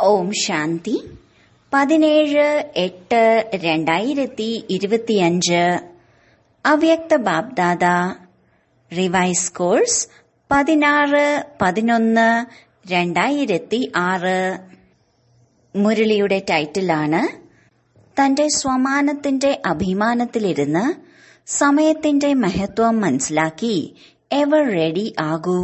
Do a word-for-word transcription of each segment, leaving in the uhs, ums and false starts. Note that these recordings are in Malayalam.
ഓം ശാന്തി. പതിനേഴ് എട്ട് രണ്ടായിരത്തി ഇരുപത്തിയഞ്ച്. അവ്യക്ത ബാബ്ദാദ. റിവൈസ് കോഴ്സ് പതിനാറ് പതിനൊന്ന് രണ്ടായിരത്തി ആറ്. മുരളിയുടെ ടൈറ്റിലാണ് തന്റെ സ്വമാനത്തിന്റെ അഭിമാനത്തിലിരുന്ന് സമയത്തിന്റെ മഹത്വം മനസ്സിലാക്കി എവർ റെഡി ആകൂ.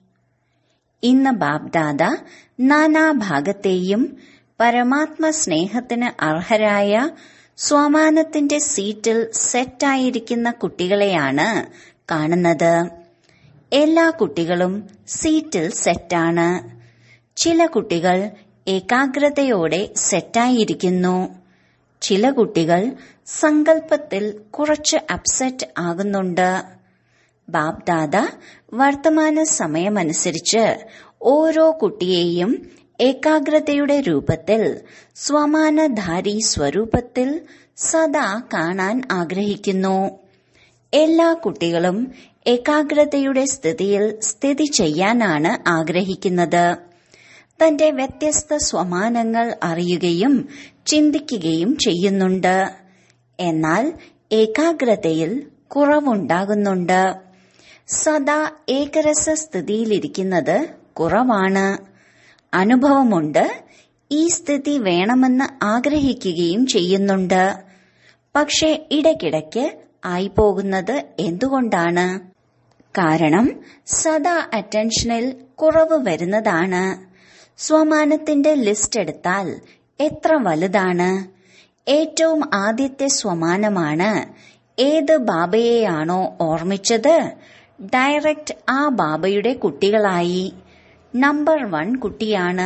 ഇന്ന് ബാബ്ദാദ നാനാഭാഗത്തെയും പരമാത്മ സ്നേഹത്തിന് അർഹരായ സ്വമാനത്തിന്റെ സീറ്റിൽ സെറ്റായിരിക്കുന്ന കുട്ടികളെയാണ് കാണുന്നത്. എല്ലാ കുട്ടികളും സീറ്റിൽ സെറ്റാണ്. ചില കുട്ടികൾ ഏകാഗ്രതയോടെ സെറ്റായിരിക്കുന്നു. ചില കുട്ടികൾ സങ്കല്പത്തിൽ കുറച്ച് അപ്സെറ്റ് ആകുന്നുണ്ട്. ബാബ്ദാദ വർത്തമാന സമയമനുസരിച്ച് ഓരോ കുട്ടിയെയും ഏകാഗ്രതയുടെ രൂപത്തിൽ സ്വമാനധാരി സ്വരൂപത്തിൽ സദാ കാണാൻ ആഗ്രഹിക്കുന്നു. എല്ലാ കുട്ടികളും ഏകാഗ്രതയുടെ സ്ഥിതിയിൽ സ്ഥിതി ചെയ്യാനാണ് ആഗ്രഹിക്കുന്നത്. തന്റെ വ്യത്യസ്ത സ്വമാനങ്ങൾ അറിയുകയും ചിന്തിക്കുകയും ചെയ്യുന്നുണ്ട്. എന്നാൽ ഏകാഗ്രതയിൽ കുറവുണ്ടാകുന്നുണ്ട്. സദാ ഏകരസ സ്ഥിതിയിലിരിക്കുന്നത് കുറവാണ്. അനുഭവമുണ്ട്. ഈ സ്ഥിതി വേണമെന്ന് ആഗ്രഹിക്കുകയും ചെയ്യുന്നുണ്ട്. പക്ഷെ ഇടയ്ക്കിടയ്ക്ക് ആയിപ്പോകുന്നത് എന്തുകൊണ്ടാണ്? കാരണം സദാ അറ്റൻഷനിൽ കുറവ് വരുന്നതാണ്. സ്വമാനത്തിന്റെ ലിസ്റ്റ് എടുത്താൽ എത്ര വലുതാണ്. ഏറ്റവും ആദ്യത്തെ സ്വമാനമാണ്. ഏത് ബാബയെയാണോ ഓർമ്മിച്ചത് ഡയറക്റ്റ് ആ ബാബയുടെ കുട്ടികളായി. നമ്പർ വൺ കുട്ടിയാണ്.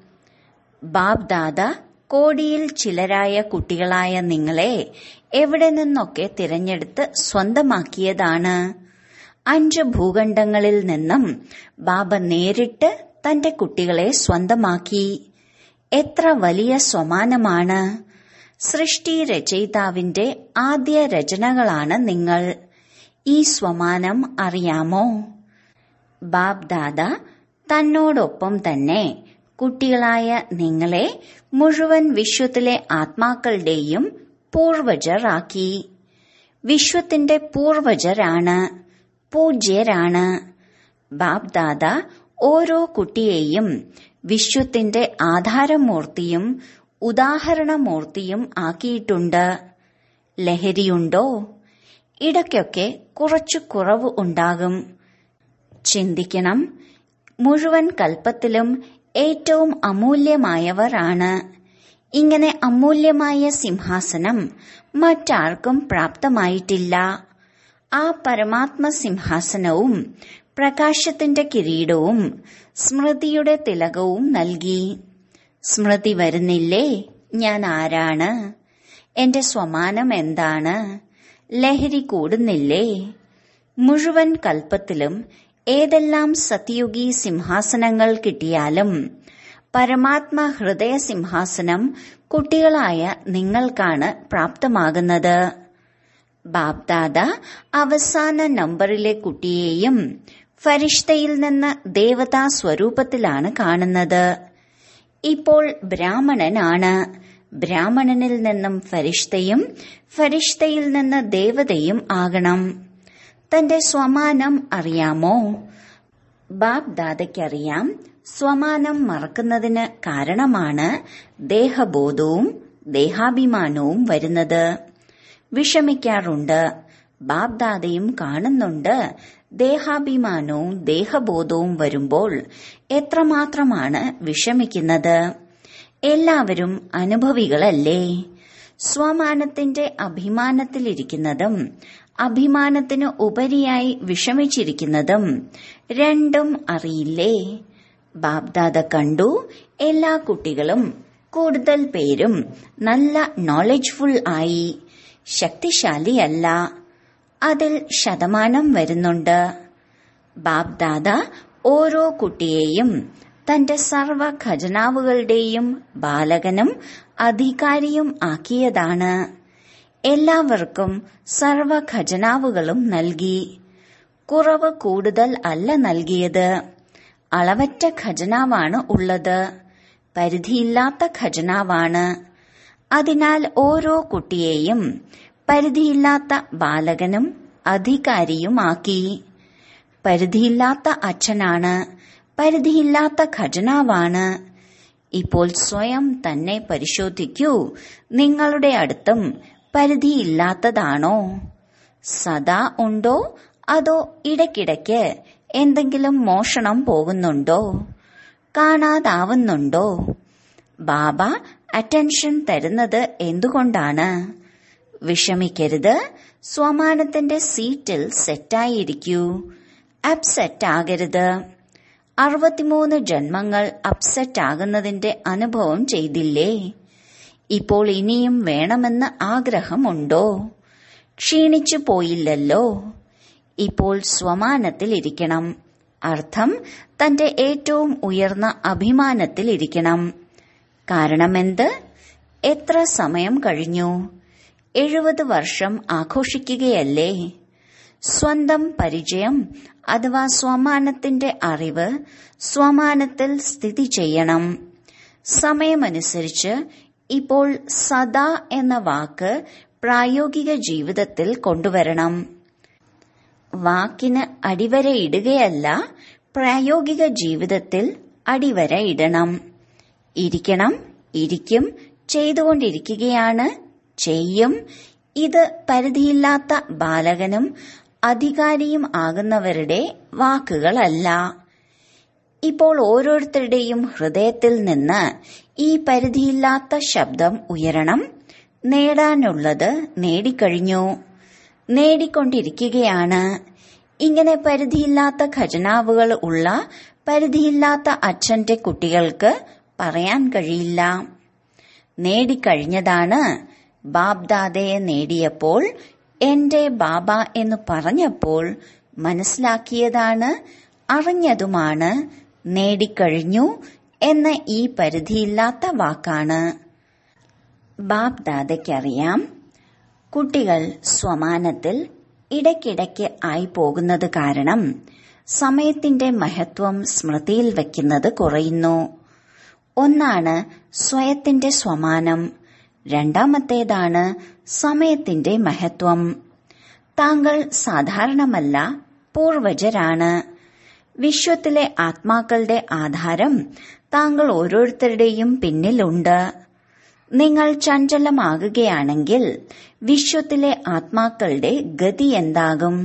ബാബ്ദാദ കോടിയിൽ ചിലരായ കുട്ടികളായ നിങ്ങളെ എവിടെ നിന്നൊക്കെ തിരഞ്ഞെടുത്ത് സ്വന്തമാക്കിയതാണ്. അഞ്ച് ഭൂഖണ്ഡങ്ങളിൽ നിന്നും ബാബ നേരിട്ട് തന്റെ കുട്ടികളെ സ്വന്തമാക്കി. എത്ര വലിയ സ്വമാനമാണ്. സൃഷ്ടി രചയിതാവിന്റെ ആദ്യ രചനകളാണ് നിങ്ങൾ. ഈ സ്വമാനം അറിയാമോ? ബാബ്ദാദ തന്നോടൊപ്പം തന്നെ കുട്ടികളായ നിങ്ങളെ മുഴുവൻ വിശ്വത്തിലെ ആത്മാക്കളുടെയും പൂർവജർ ആക്കി. വിശ്വത്തിന്റെ പൂർവജരാണ്, പൂജ്യരാണ്. ബാബ്ദാദ ഓരോ കുട്ടിയെയും വിശ്വത്തിന്റെ ആധാരമൂർത്തിയും ഉദാഹരണമൂർത്തിയും ആക്കിയിട്ടുണ്ട്. ലഹരിയുണ്ടോ? ഇടയ്ക്കൊക്കെ കുറച്ചു കുറവ് ഉണ്ടാകും. ചിന്തിക്കണം. മുഴുവൻ കൽപ്പത്തിലും ഏറ്റവും അമൂല്യമായവർ ആണ്. ഇങ്ങനെ അമൂല്യമായ സിംഹാസനം മറ്റാർക്കും പ്രാപ്തമായിട്ടില്ല. ആ പരമാത്മ സിംഹാസനവും പ്രകാശത്തിന്റെ കിരീടവും സ്മൃതിയുടെ തിലകവും നൽകി. സ്മൃതി വരുന്നില്ലേ? ഞാൻ ആരാണ്? എന്റെ സ്വമാനം എന്താണ്? ലഹരി കൂടുന്നില്ലേ? മുഴുവൻ കൽപ്പത്തിലും ഏതെല്ലാം സത്യുഗി സിംഹാസനങ്ങൾ കിട്ടിയാലും പരമാത്മ ഹൃദയ സിംഹാസനം കുട്ടികളായ നിങ്ങൾക്കാണ് പ്രാപ്തമാകുന്നത്. ബാബ്ദാദ അവസാന നമ്പറിലെ കുട്ടിയെയും ഫരിഷ്തയിൽ നിന്ന് ദേവതാ സ്വരൂപത്തിലാണ് കാണുന്നത്. ഇപ്പോൾ ബ്രാഹ്മണനാണ്. ബ്രാഹ്മണനിൽ നിന്നും ഫരിഷ്തയും ഫരിഷ്തയിൽ നിന്ന് ദേവതയും ആകണം. തന്റെ സ്വമാനം അറിയാമോ? ബാബ്ദാദയ്ക്കറിയാം. സ്വമാനം മറക്കുന്നതിന് കാരണമാണ് ദേഹബോധവും ദേഹാഭിമാനവും വരുന്നത്. വിഷമിക്കാറുണ്ട്. ബാബ്ദാദയും കാണുന്നുണ്ട്. ദേഹാഭിമാനവും ദേഹബോധവും വരുമ്പോൾ എത്രമാത്രമാണ് വിഷമിക്കുന്നത്. എല്ലാവരും അനുഭവികളല്ലേ? സ്വമാനത്തിന്റെ അഭിമാനത്തിലിരിക്കുന്നതും അഭിമാനത്തിന് ഉപരിയായി വിഷമിച്ചിരിക്കുന്നതും രണ്ടും അറിയില്ലേ? ബാബ്ദാദ കണ്ടു. എല്ലാ കുട്ടികളും കൂടുതൽ പേരും നല്ല നോളജ്ഫുൾ ആയി. ശക്തിശാലിയല്ല. അതിൽ ശതമാനം വരുന്നുണ്ട്. ബാബ്ദാദ ഓരോ കുട്ടിയെയും തന്റെ സർവ ഖജനാവുകളുടെയും ബാലകനും അധികാരിയും ആക്കിയതാണ്. എല്ലാവർക്കും സർവ ഖജനാവുകളും നൽകി. കുറവ് കൂടുതൽ അല്ല നൽകിയത്. അളവറ്റ ഖജനാവാണ് ഉള്ളത്. പരിധിയില്ലാത്ത ഖജനാവാണ്. അതിനാൽ ഓരോ കുട്ടിയെയും പരിധിയില്ലാത്ത ബാലകനും അധികാരിയുമാക്കി. പരിധിയില്ലാത്ത അച്ഛനാണ്, പരിധിയില്ലാത്ത ഖജനാവാണ്. ഇപ്പോൾ സ്വയം തന്നെ പരിശോധിക്കൂ, നിങ്ങളുടെ അടുത്തും പരിധിയില്ലാത്തതാണോ? സദാ ഉണ്ടോ, അതോ ഇടയ്ക്കിടയ്ക്ക് എന്തെങ്കിലും മോഷണം പോകുന്നുണ്ടോ, കാണാതാവുന്നുണ്ടോ? ബാബ അറ്റൻഷൻ തരുന്നത് എന്തുകൊണ്ടാണ്? വിഷമിക്കരുത്. സ്വമാനത്തിന്റെ സീറ്റിൽ സെറ്റായിരിക്കൂ. അപ്സെറ്റ് ആകരുത്. അറുപത്തിമൂന്ന് ജന്മങ്ങൾ അപ്സെറ്റ് ആകുന്നതിന്റെ അനുഭവം ചെയ്തില്ലേ? ഇപ്പോൾ ഇനിയും വേണമെന്ന് ആഗ്രഹമുണ്ടോ? ക്ഷീണിച്ചു പോയില്ലല്ലോ. ഇപ്പോൾ സ്വമാനത്തിലിരിക്കണം. അർത്ഥം തന്റെ ഏറ്റവും ഉയർന്ന അഭിമാനത്തിലിരിക്കണം. കാരണമെന്ത്? എത്ര സമയം കഴിഞ്ഞു? എഴുപത് വർഷം ആഘോഷിക്കുകയല്ലേ? സ്വന്തം പരിചയം അഥവാ സ്വമാനത്തിന്റെ അറിവ് സ്വമാനത്തിൽ സ്ഥിതി ചെയ്യണം. സമയമനുസരിച്ച് ഇപ്പോൾ സദാ എന്ന വാക്ക് പ്രായോഗിക ജീവിതത്തിൽ കൊണ്ടുവരണം. വാക്കിന് അടിവരയിടുകയല്ല, പ്രായോഗിക ജീവിതത്തിൽ അടിവരയിടണം. ഇരിക്കണം, ഇരിക്കും, ചെയ്തുകൊണ്ടിരിക്കുകയാണ്, ചെയ്യും. ഇത് പരിധിയില്ലാത്ത ബാലകനും അധികാരിയും ആകുന്നവരുടെ വാക്കുകളല്ല. ഇപ്പോൾ ഓരോരുത്തരുടെയും ഹൃദയത്തിൽ നിന്ന് ഈ പരിധിയില്ലാത്ത ശബ്ദം ഉയരണം. നേടാനുള്ളത് നേടിക്കഴിഞ്ഞു, നേടിക്കൊണ്ടിരിക്കുകയാണ്. ഇങ്ങനെ പരിധിയില്ലാത്ത ഖജനാവുകൾ ഉള്ള പരിധിയില്ലാത്ത അച്ഛന്റെ കുട്ടികൾക്ക് പറയാൻ കഴിയില്ല. നേടിക്കഴിഞ്ഞതാണ്. ബാബ്ദാദയെ നേടിയപ്പോൾ, എന്റെ ബാബ എന്ന് പറഞ്ഞപ്പോൾ മനസ്സിലാക്കിയതാണ്, അറിഞ്ഞതുമാണ്. നേടിക്കഴിഞ്ഞു എന്ന ഈ പരിധിയില്ലാത്ത വാക്കാണ്. ബാബ്ദാദയ്ക്കറിയാം കുട്ടികൾ സ്വമാനത്തിൽ ഇടയ്ക്കിടയ്ക്ക് ആയി പോകുന്നത് കാരണം സമയത്തിന്റെ മഹത്വം സ്മൃതിയിൽ വയ്ക്കുന്നത് കുറയുന്നു. ഒന്നാണ് സ്വയത്തിന്റെ സ്വമാനം, രണ്ടാമത്തേതാണ് സമയത്തിന്റെ മഹത്വം. താങ്കൾ സാധാരണമല്ല, പൂർവജരാണ്. വിശ്വത്തിലെ ആത്മാക്കളുടെ ആധാരം താങ്കൾ ഓരോരുത്തരുടെയും പിന്നിലുണ്ട്. നിങ്ങൾ ചഞ്ചലമാകുകയാണെങ്കിൽ വിശ്വത്തിലെ ആത്മാക്കളുടെ ഗതി എന്താകും?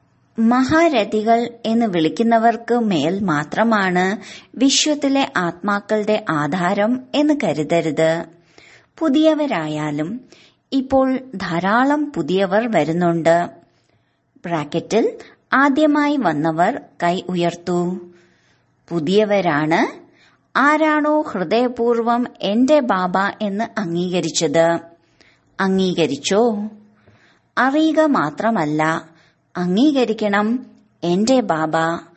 മഹാരഥികൾ എന്ന് വിളിക്കുന്നവർക്ക് മേൽ മാത്രമാണ് വിശ്വത്തിലെ ആത്മാക്കളുടെ ആധാരം എന്ന് കരുതരുത്. പുതിയവരായാലും ഇപ്പോൾ ധാരാളം പുതിയവർ വരുന്നുണ്ട്. ബ്രാക്കറ്റിൽ ആദ്യമായി വന്നവർ കൈ ഉയർത്തു. പുതിയവരാണ്. ആരാണോ ഹൃദയപൂർവം എന്റെ ബാബ എന്ന് അംഗീകരിച്ചത്? അംഗീകരിച്ചോ? അറിയുക മാത്രമല്ല, അംഗീകരിക്കണം. എന്റെ ബാബ.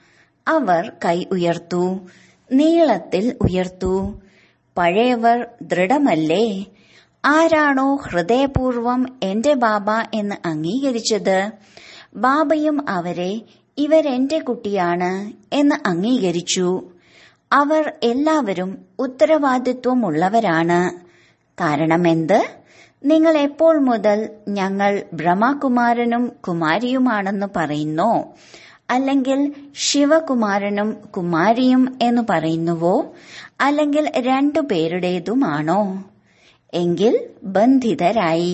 അവർ കൈ ഉയർത്തു, നീളത്തിൽ ഉയർത്തു. പഴയവർ ദൃഢമല്ലേ? ആരാണോ ഹൃദയപൂർവം എന്റെ ബാബ എന്ന് അംഗീകരിച്ചത്, ബാബയും അവരെ ഇവരെന്റെ കുട്ടിയാണ് എന്ന് അംഗീകരിച്ചു. അവർ എല്ലാവരും ഉത്തരവാദിത്വമുള്ളവരാണ്. കാരണമെന്ത്? നിങ്ങൾ എപ്പോൾ മുതൽ ഞങ്ങൾ ബ്രഹ്മകുമാരനും കുമാരിയുമാണെന്ന് പറയുന്നോ, അല്ലെങ്കിൽ ശിവകുമാരനും കുമാരിയും എന്ന് പറയുന്നുവോ, അല്ലെങ്കിൽ രണ്ടു പേരുടേതുമാണോ? എങ്കിൽ ബന്ധിതരായി.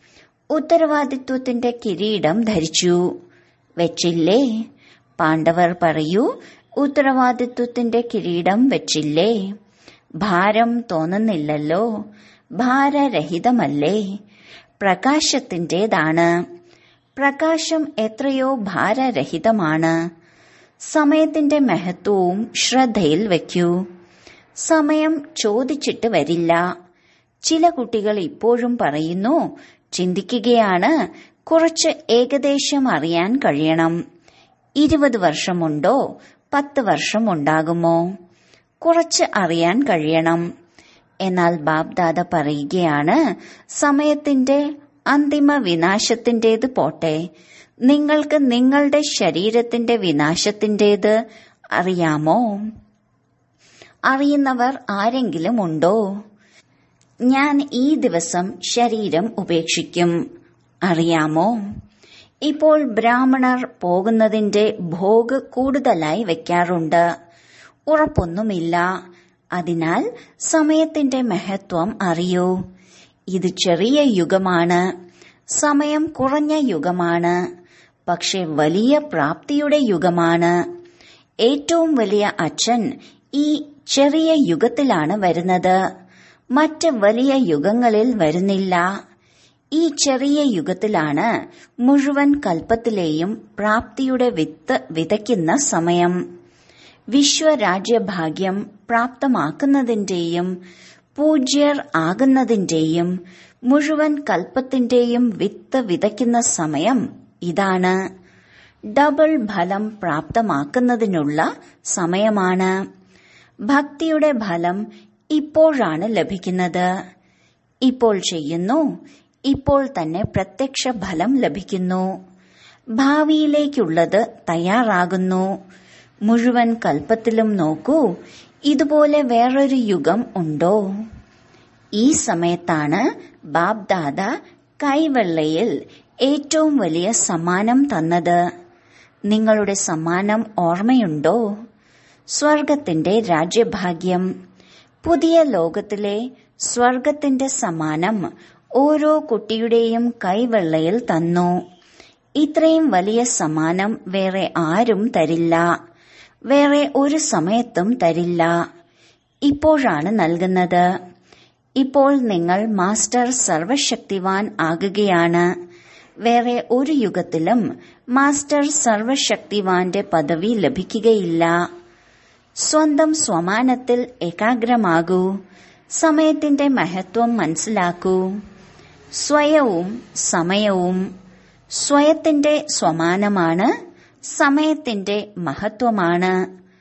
ഉത്തരവാദിത്വത്തിന്റെ കിരീടം ധരിച്ചു വെച്ചില്ലേ? പാണ്ഡവർ പറയൂ, ഉത്തരവാദിത്വത്തിന്റെ കിരീടം വെച്ചില്ലേ? ഭാരം തോന്നുന്നില്ലല്ലോ. ഭാരരഹിതമല്ലേ? പ്രകാശത്തിന്റേതാണ്. പ്രകാശം എത്രയോ ഭാരരഹിതമാണ്. സമയത്തിന്റെ മഹത്വവും ശ്രദ്ധയിൽ വയ്ക്കൂ. സമയം ചോദിച്ചിട്ട് വരില്ല. ചില കുട്ടികൾ ഇപ്പോഴും പറയുന്നു, ചിന്തിക്കുകയാണ്, കുറച്ച് ഏകദേശം അറിയാൻ കഴിയണം. ഇരുപത് വർഷമുണ്ടോ, പത്ത് വർഷം ഉണ്ടാകുമോ? കുറച്ച് അറിയാൻ കഴിയണം. എന്നാൽ ബാബ്ദാദ പറയുകയാണ്, സമയത്തിന്റെ അന്തിമ വിനാശത്തിന്റേത് പോട്ടെ, നിങ്ങൾക്ക് നിങ്ങളുടെ ശരീരത്തിന്റെ വിനാശത്തിന്റേത് അറിയാമോ? അറിയുന്നവർ ആരെങ്കിലും ഉണ്ടോ? ഞാൻ ഈ ദിവസം ശരീരം ഉപേക്ഷിക്കും, അറിയാമോ? ഇപ്പോൾ ബ്രാഹ്മണർ പോകുന്നതിന്റെ ഭോഗ് കൂടുതലായി വെക്കാറുണ്ട്. ഉറപ്പൊന്നുമില്ല. അതിനാൽ സമയത്തിന്റെ മഹത്വം അറിയൂ. ഇത് ചെറിയ യുഗമാണ്, സമയം കുറഞ്ഞ യുഗമാണ്, പക്ഷെ വലിയ പ്രാപ്തിയുടെ യുഗമാണ്. ഏറ്റവും വലിയ അച്ഛൻ ഈ ചെറിയ യുഗത്തിലാണ് വരുന്നത്, മറ്റ് വലിയ യുഗങ്ങളിൽ വരുന്നില്ല. ഈ ചെറിയ യുഗത്തിലാണ് മുഴുവൻ കൽപ്പത്തിലെയും പ്രാപ്തിയുടെ വിത്ത് വിതയ്ക്കുന്ന സമയം. വിശ്വരാജ്യഭാഗ്യം പ്രാപ്തമാക്കുന്നതിന്റെയും പൂജ്യർ ആകുന്നതിന്റെയും മുഴുവൻ കൽപ്പത്തിന്റെയും വിത്ത് വിതയ്ക്കുന്ന സമയം ഇതാണ്. ഡബിൾ ഫലം പ്രാപ്തമാക്കുന്നതിനുള്ള സമയമാണ്. ഭക്തിയുടെ ഫലം ഇപ്പോഴാണ് ലഭിക്കുന്നത്. ഇപ്പോൾ ചെയ്യുന്നു, ഇപ്പോൾ തന്നെ പ്രത്യക്ഷ ഫലം ലഭിക്കുന്നു. ഭാവിയിലേക്കുള്ളത് തയ്യാറാകുന്നു. മുഴുവൻ കൽപ്പത്തിലും നോക്കൂ, ഇതുപോലെ വേറൊരു യുഗം ഉണ്ടോ? ഈ സമയത്താണ് ബാബ്ദാദ കൈവെള്ളയിൽ ഏറ്റവും വലിയ സമ്മാനം തന്നത്. നിങ്ങളുടെ സമ്മാനം ഓർമ്മയുണ്ടോ? സ്വർഗത്തിന്റെ രാജ്യഭാഗ്യം. പുതിയ ലോകത്തിലെ സ്വർഗത്തിന്റെ സമ്മാനം ഓരോ കുട്ടിയുടെയും കൈവെള്ളയിൽ തന്നു. ഇത്രയും വലിയ സമ്മാനം വേറെ ആരും തരില്ല, വേറെ ഒരു സമയത്തും തരില്ല. ഇപ്പോഴാണ് നൽകുന്നത്. ഇപ്പോൾ നിങ്ങൾ മാസ്റ്റർ സർവശക്തിവാൻ ആകുകയാണ്. വേറെ ഒരു യുഗത്തിലും മാസ്റ്റർ സർവശക്തിവാന്റെ പദവി ലഭിക്കുകയില്ല. സ്വന്തം സ്വമാനത്തിൽ ഏകാഗ്രമാകൂ. സമയത്തിന്റെ മഹത്വം മനസ്സിലാക്കൂ. സ്വയവും സമയവും സ്വയത്തിന്റെ സ്വമാനമാണ്, സമയത്തിന്റെ മഹത്വമാണ്.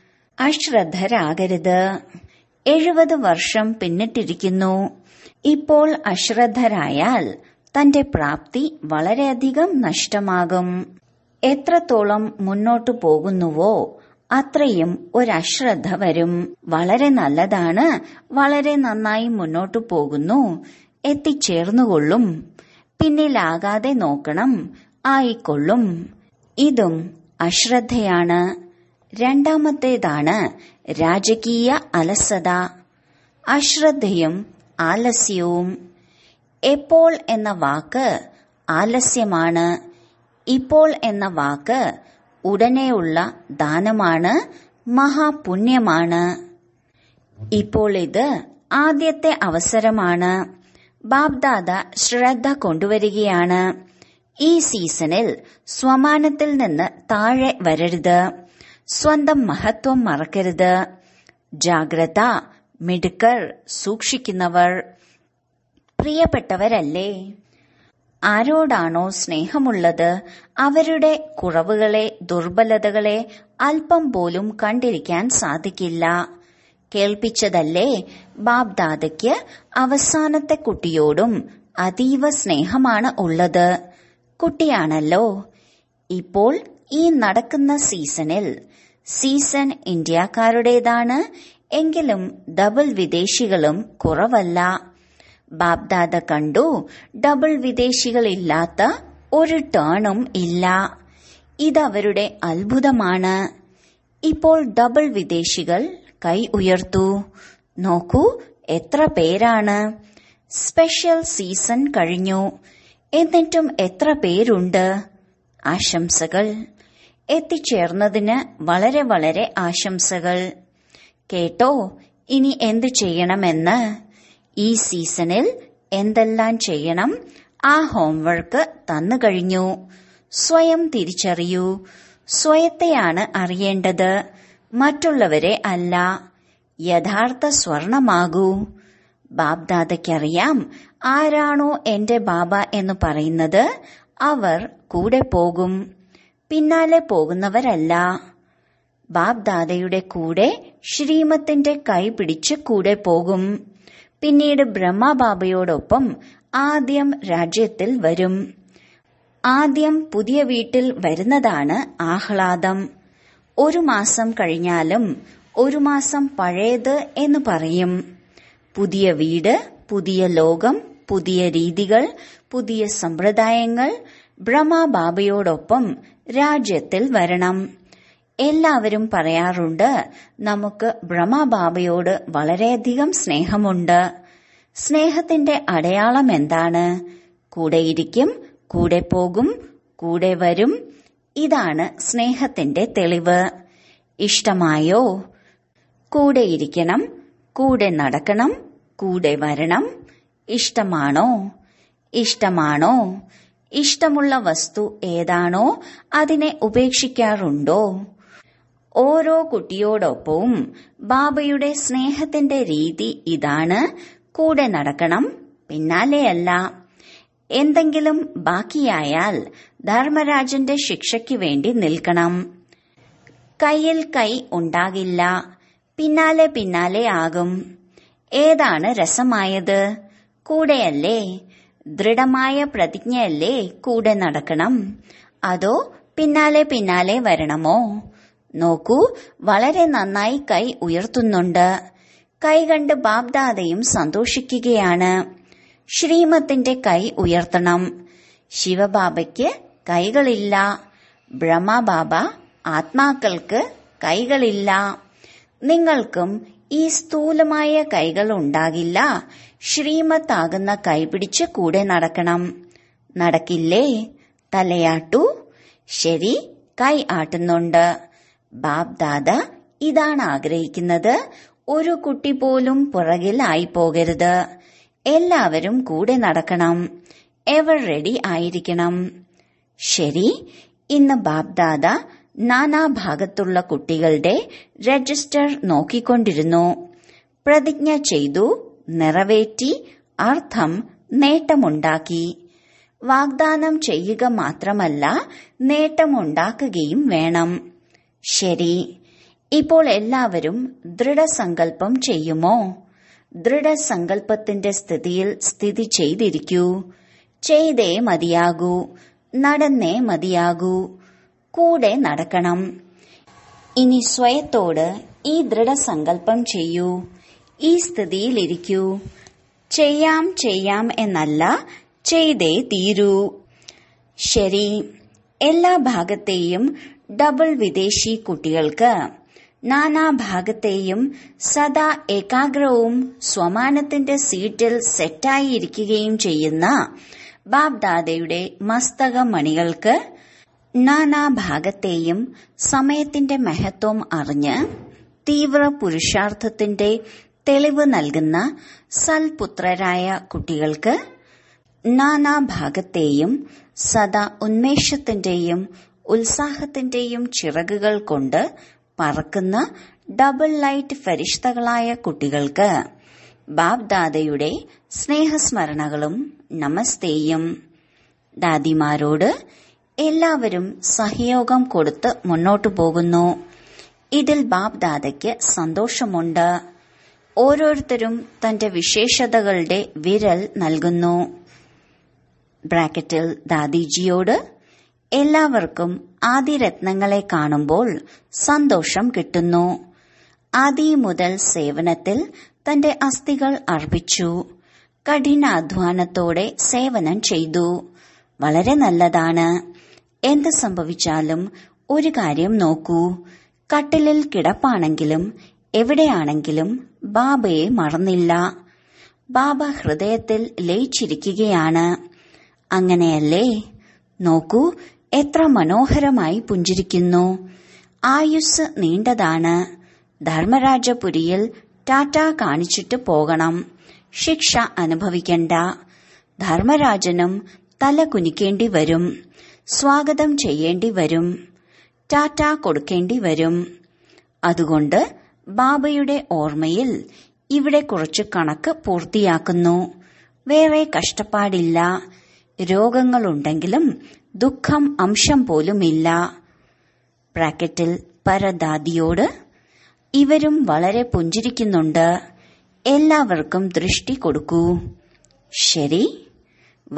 അശ്രദ്ധരാകരുത്. എഴുപത് വർഷം പിന്നിട്ടിരിക്കുന്നു. ഇപ്പോൾ അശ്രദ്ധരായാൽ തന്റെ പ്രാപ്തി വളരെയധികം നഷ്ടമാകും. എത്രത്തോളം മുന്നോട്ടു പോകുന്നുവോ അത്രയും ഒരശ്രദ്ധ വരും. വളരെ നല്ലതാണ്, വളരെ നന്നായി മുന്നോട്ടു പോകുന്നു, എത്തിച്ചേർന്നുകൊള്ളും. പിന്നിലാകാതെ നോക്കണം, ആയിക്കൊള്ളും. ഇതും അശ്രദ്ധയാണ്. രണ്ടാമത്തേതാണ് രാജകീയ അലസത. അശ്രദ്ധയും ആലസ്യവും. എപ്പോൾ എന്ന വാക്ക് ആലസ്യമാണ്. ഇപ്പോൾ എന്ന വാക്ക് ഉടനെയുള്ള ദാനമാണ്, മഹാപുണ്യമാണ്. ഇപ്പോൾ ഇത് ആദ്യത്തെ അവസരമാണ്. ബാബ്ദാദ ശ്രദ്ധ കൊണ്ടുവരികയാണ്. ഈ സീസണിൽ സ്വമാനത്തിൽ നിന്ന് താഴെ വരരുത്. സ്വന്തം മഹത്വം മറക്കരുത്. ജാഗ്രത, മിടുക്കർ, സൂക്ഷിക്കുന്നവർ. പ്രിയപ്പെട്ടവരല്ലേ? ആരോടാണോ സ്നേഹമുള്ളത് അവരുടെ കുറവുകളെ, ദുർബലതകളെ അല്പം പോലും കണ്ടിരിക്കാൻ സാധിക്കില്ല. കേൾപ്പിച്ചതല്ലേ? ബാബ്ദാദയ്ക്ക് അവസാനത്തെ കുട്ടിയോടും അതീവ സ്നേഹമാണ് ഉള്ളത്. കുട്ടിയാണല്ലോ. ഇപ്പോൾ ഈ നടക്കുന്ന സീസണിൽ സീസൺ ഇന്ത്യക്കാരുടേതാണ്. എങ്കിലും ഡബിൾ വിദേശികളും കുറവല്ല. ബാബ്ദാദ കണ്ടു, ഡബിൾ വിദേശികളില്ലാത്ത ഒരു ടേണും ഇല്ല. ഇതവരുടെ അത്ഭുതമാണ്. ഇപ്പോൾ ഡബിൾ വിദേശികൾ കൈ ഉയർത്തു. നോക്കൂ എത്ര പേരാണ്. സ്പെഷ്യൽ സീസൺ കഴിഞ്ഞു. എന്നിട്ടും എത്ര പേരുണ്ട്. ആശംസകൾ. എത്തിച്ചേർന്നതിന് വളരെ വളരെ ആശംസകൾ. കേട്ടോ ഇനി എന്തു ചെയ്യണമെന്ന്? ഈ സീസണിൽ എന്തെല്ലാം ചെയ്യണം? ആ ഹോംവർക്ക് തന്നു കഴിഞ്ഞു. സ്വയം തിരിച്ചറിയൂ. സ്വയത്തെയാണ് അറിയേണ്ടത്, മറ്റുള്ളവരെ അല്ല. യഥാർത്ഥ സ്വർണമാകൂ. ബാബ്ദാദയ്ക്കറിയാം ആരാണോ എന്റെ ബാബ എന്ന് പറയുന്നത് അവർ കൂടെ പോകും, പിന്നാലെ പോകുന്നവരല്ല. ബാബ്ദാദയുടെ കൂടെ ശ്രീമത്തിന്റെ കൈ പിടിച്ച് കൂടെ പോകും. പിന്നീട് ബ്രഹ്മബാബയോടൊപ്പം ആദ്യം രാജ്യത്തിൽ വരും. ആദ്യം പുതിയ വീട്ടിൽ വരുന്നതാണ് ആഹ്ലാദം. ഒരു മാസം കഴിഞ്ഞാലും ഒരു മാസം പഴയത് എന്ന് പറയും. പുതിയ വീട്, പുതിയ ലോകം, പുതിയ രീതികൾ, പുതിയ സമ്പ്രദായങ്ങൾ ബ്രഹ്മബാബയോടൊപ്പം രാജ്യത്തിൽ വരണം. എല്ലാവരും പറയാറുണ്ട്, നമുക്ക് ബ്രഹ്മബാബയോട് വളരെയധികം സ്നേഹമുണ്ട്. സ്നേഹത്തിന്റെ അടയാളം എന്താണ്? കൂടെയിരിക്കും, കൂടെ പോകും, കൂടെ വരും. ഇതാണ് സ്നേഹത്തിന്റെ തെളിവ്. ഇഷ്ടമായോ? കൂടെയിരിക്കണം, കൂടെ നടക്കണം, കൂടെ വരണം. ഇഷ്ടമാണോ? ഇഷ്ടമാണോ? ഇഷ്ടമുള്ള വസ്തു ഏതാണോ അതിനെ ഉപേക്ഷിക്കാറുണ്ടോ? ഓരോ കുട്ടിയോടൊപ്പവും ബാബയുടെ സ്നേഹത്തിന്റെ രീതി ഇതാണ്. കൂടെ നടക്കണം, പിന്നാലെയല്ല. എന്തെങ്കിലും ബാക്കിയായാൽ ധർമ്മരാജന്റെ ശിക്ഷയ്ക്ക് വേണ്ടി നിൽക്കണം. കയ്യിൽ കൈ ഉണ്ടാകില്ല, പിന്നാലെ പിന്നാലെ ആകും. ഏതാണ് രസമായത്? കൂടെയല്ലേ? ദൃഢമായ പ്രതിജ്ഞയല്ലേ കൂടെ നടക്കണം? അതോ പിന്നാലെ പിന്നാലെ വരണമോ? നോക്കൂ, വളരെ നന്നായി കൈ ഉയർത്തുന്നുണ്ട്. കൈ കണ്ട് ബാബ്ദാദയും സന്തോഷിക്കുകയാണ്. ശ്രീമത്തിന്റെ കൈ ഉയർത്തണം. ശിവബാബയ്ക്ക് കൈകളില്ല. ബ്രഹ്മബാബ ആത്മാക്കൾക്ക് കൈകളില്ല. നിങ്ങൾക്കും ഈ സ്ഥൂലമായ കൈകൾ ഉണ്ടാകില്ല. ശ്രീമത്താകുന്ന കൈപിടിച്ച് കൂടെ നടക്കണം. നടക്കില്ലേ? തലയാട്ടു. ശരി, കൈ ആട്ടുന്നുണ്ട്. ബാബ്ദാദ ഇതാണ് ആഗ്രഹിക്കുന്നത്. ഒരു കുട്ടി പോലും പുറകിലായി പോകരുത്. എല്ലാവരും കൂടെ നടക്കണം. എവർ റെഡി ആയിരിക്കണം. ശരി, ഇന്ന് ബാബ്ദാദ നാനാഭാഗത്തുള്ള കുട്ടികളുടെ രജിസ്റ്റർ നോക്കിക്കൊണ്ടിരുന്നു. പ്രതിജ്ഞ ചെയ്തു, നിറവേറ്റി, അർത്ഥം നേട്ടമുണ്ടാക്കി. വാഗ്ദാനം ചെയ്യുക മാത്രമല്ല, നേട്ടമുണ്ടാക്കുകയും വേണം. ശരി, ഇപ്പോൾ എല്ലാവരും ദൃഢസങ്കല്പം ചെയ്യുമോ? ദൃഢസങ്കല്പത്തിന്റെ സ്ഥിതിയിൽ സ്ഥിതി ചെയ്തിരിക്കൂ. ചെയ്തേ മതിയാകൂ. നടന്നേ മതിയാകൂ. കൂടെ നടക്കണം. ഇനി സ്വയത്തോട് ഈ ദൃഢസങ്കല്പം ചെയ്യൂ. ഈ സ്ഥിതിയിലിരിക്കൂ. ചെയ്യാം ചെയ്യാം എന്നല്ല, ചെയ്തേ തീരൂ. ശരി, എല്ലാ ഭാഗത്തെയും ഡബിൾ വിദേശി കുട്ടികൾക്ക് നാനാഭാഗത്തെയും സദാ ഏകാഗ്രവും സ്വമാനത്തിന്റെ സീറ്റിൽ സെറ്റായിരിക്കുകയും ചെയ്യുന്ന ബാബ്ദാദയുടെ മസ്തകമണികൾക്ക് നാനാഭാഗത്തെയും സമയത്തിന്റെ മഹത്വം അറിഞ്ഞ് തീവ്ര പുരുഷാർത്ഥത്തിന്റെ തെളിവ് നൽകുന്ന സൽപുത്രരായ കുട്ടികൾക്ക് നാനാഭാഗത്തെയും സദാ ഉന്മേഷത്തിന്റെയും ഉത്സാഹത്തിന്റെയും ചിറകുകൾ കൊണ്ട് പറക്കുന്ന ഡബിൾ ലൈറ്റ് ഫരിഷ്തകളായ കുട്ടികൾക്ക് ബാബ്ദാദയുടെ സ്നേഹസ്മരണകളും നമസ്തേയും. ദാദിമാരോട് എല്ലാവരും സഹയോഗം കൊടുത്ത് മുന്നോട്ടു പോകുന്നു. ഇതിൽ ബാബ്ദാദയ്ക്ക് സന്തോഷമുണ്ട്. ഓരോരുത്തരും തന്റെ വിശേഷതകളുടെ വിരൽ നൽകുന്നു. ബ്രാക്കറ്റിൽ ദാദിജിയോട് എല്ലാവർക്കും ആദിരത്നങ്ങളെ കാണുമ്പോൾ സന്തോഷം കിട്ടുന്നു. ആദി മുതൽ സേവനത്തിൽ തന്റെ അസ്ഥികൾ അർപ്പിച്ചു. കഠിനാധ്വാനത്തോടെ സേവനം ചെയ്തു. വളരെ നല്ലതാണ്. എന്ത് സംഭവിച്ചാലും ഒരു കാര്യം നോക്കൂ. കട്ടിലിൽ കിടപ്പാണെങ്കിലും എവിടെയാണെങ്കിലും ബാബയെ മറന്നില്ല. ബാബ ഹൃദയത്തിൽ ലയിച്ചിരിക്കുകയാണ്. അങ്ങനെയല്ലേ? നോക്കൂ, എത്ര മനോഹരമായി പുഞ്ചിരിക്കുന്നു. ആയുസ് നീണ്ടതാണ്. ധർമ്മരാജപുരിയിൽ ടാറ്റ കാണിച്ചിട്ട് പോകണം. ശിക്ഷ അനുഭവിക്കണ്ട. ധർമ്മരാജനും തല കുനിക്കേണ്ടി വരും. സ്വാഗതം ചെയ്യേണ്ടി വരും. ടാറ്റ കൊടുക്കേണ്ടി വരും. അതുകൊണ്ട് ബാബയുടെ ഓർമ്മയിൽ ഇവിടെ കുറച്ച് കണക്ക് പൂർത്തിയാക്കുന്നു. വേറെ കഷ്ടപ്പാടില്ല. രോഗങ്ങളുണ്ടെങ്കിലും ദുഃഖം അംശം പോലുമില്ല. ബ്രാക്കറ്റിൽ പരദാദിയോട് ഇവരും വളരെ പുഞ്ചിരിക്കുന്നുണ്ട്. എല്ലാവർക്കും ദൃഷ്ടി കൊടുക്കൂ. ശരി.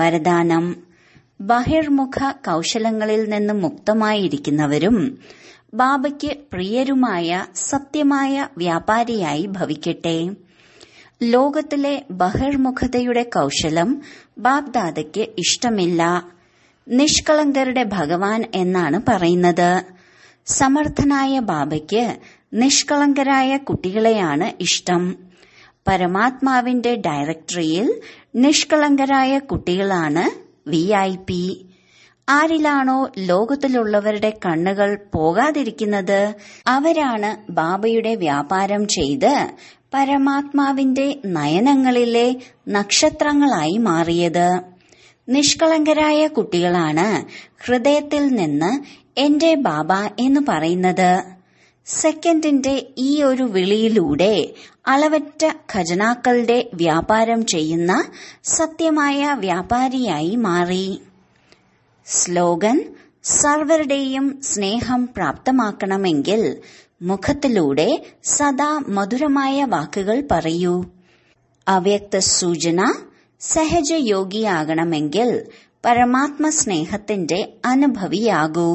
വരദാനം: ബഹിർമുഖ കൗശലങ്ങളിൽ നിന്ന് മുക്തമായിരിക്കുന്നവരും ബാബയ്ക്ക് പ്രിയരുമായ സത്യമായ വ്യാപാരിയായി ഭവിക്കട്ടെ. ലോകത്തിലെ ബഹിർമുഖതയുടെ കൗശലം ബാബ്ദാദയ്ക്ക് ഇഷ്ടമില്ല. നിഷ്കളങ്കരുടെ ഭഗവാൻ എന്നാണ് പറയുന്നത്. സമർത്ഥനായ ബാബയ്ക്ക് നിഷ്കളങ്കരായ കുട്ടികളെയാണ് ഇഷ്ടം. പരമാത്മാവിന്റെ ഡയറക്ടറിയിൽ നിഷ്കളങ്കരായ കുട്ടികളാണ് വി ഐ പി. ആരിലാണോ ലോകത്തിലുള്ളവരുടെ കണ്ണുകൾ പോകാതിരിക്കുന്നത് അവരാണ് ബാബയുടെ വ്യാപാരം ചെയ്ത് പരമാത്മാവിന്റെ നയനങ്ങളിലെ നക്ഷത്രങ്ങളായി മാറിയത്. നിഷ്കളങ്കരായ കുട്ടികളാണ് ഹൃദയത്തിൽ നിന്ന് എന്റെ ബാബ എന്ന് പറയുന്നത്. സെക്കൻഡിന്റെ ഈ ഒരു വിളിയിലൂടെ അളവറ്റ ഖജനാക്കളുടെ വ്യാപാരം ചെയ്യുന്ന സത്യമായ വ്യാപാരിയായി മാറി. സ്ലോഗൻ: സർവരുടെയും സ്നേഹം പ്രാപ്തമാക്കണമെങ്കിൽ മുഖത്തിലൂടെ സദാ മധുരമായ വാക്കുകൾ പറയൂ. അവ്യക്ത സൂചന: സഹജയോഗിയാകണമെങ്കിൽ പരമാത്മ സ്നേഹത്തിന്റെ അനുഭവിയാകൂ.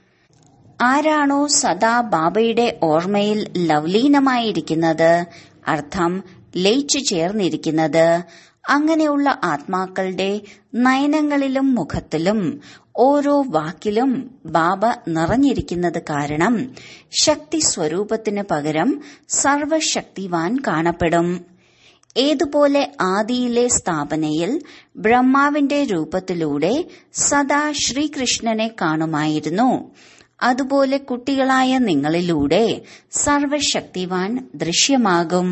ആരാണോ സദാ ബാബയുടെ ഓർമ്മയിൽ ലവ്ലീനമായിരിക്കുന്നത്, അർത്ഥം ലയിച്ചു ചേർന്നിരിക്കുന്നത്, അങ്ങനെയുള്ള ആത്മാക്കളുടെ നയനങ്ങളിലും മുഖത്തിലും ഓരോ വാക്കിലും ബാബ നിറഞ്ഞിരിക്കുന്നത് കാരണം ശക്തി സ്വരൂപത്തിന് പകരം സർവശക്തിവാൻ കാണപ്പെടും. ഏതുപോലെ ആദിയിലെ സ്ഥാപനയിൽ ബ്രഹ്മാവിന്റെ രൂപത്തിലൂടെ സദാ ശ്രീകൃഷ്ണനെ കാണുമായിരുന്നു, അതുപോലെ കുട്ടികളായ നിങ്ങളിലൂടെ സർവശക്തിവാൻ ദൃശ്യമാകും.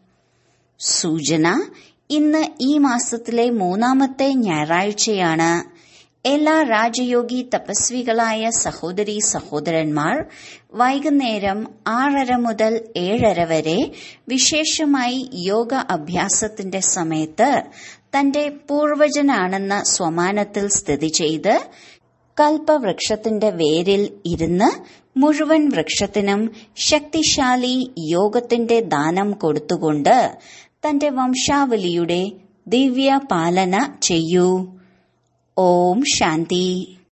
സൂചന: ഇന്ന് ഈ മാസത്തിലെ മൂന്നാമത്തെ ഞായറാഴ്ചയാണ്. എല്ലാ രാജയോഗി തപസ്വികളായ സഹോദരീ സഹോദരന്മാർ വൈകുന്നേരം ആറര മുതൽ ഏഴര വരെ വിശേഷമായി യോഗ അഭ്യാസത്തിന്റെ സമയത്ത് തന്റെ പൂർവജനാണെന്ന സ്വമാനത്തിൽ സ്ഥിതി ചെയ്ത് കൽപ്പവൃക്ഷത്തിന്റെ വേരിൽ ഇരുന്ന് മുഴുവൻ വൃക്ഷത്തിനും ശക്തിശാലി യോഗത്തിന്റെ ദാനം കൊടുത്തുകൊണ്ട് തന്റെ വംശാവലിയുടെ ദിവ്യ പാലന ചെയ്യൂ. ഓം ശാന്തി.